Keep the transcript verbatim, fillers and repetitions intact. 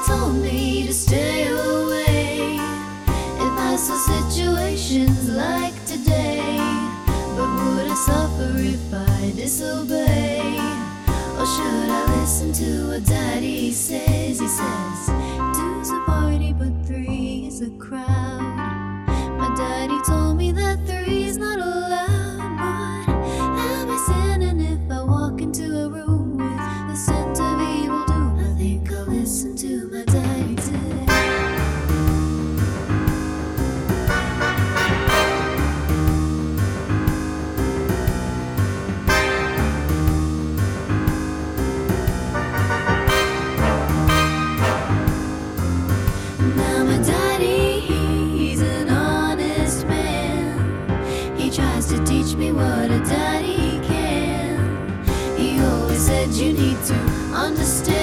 told me to stay away if I saw situations like today. But would I suffer if I disobey? Or should I listen to what Daddy says? He says, two's a party, but three is a crowd. My daddy told me that three is not allowed. But am I sinning if I walk into a room with the scent of evil doom? I think I'll listen to my daddy today. Now my daddy, he's an honest man. He tries to teach me what a daddy can. He always said you need to understand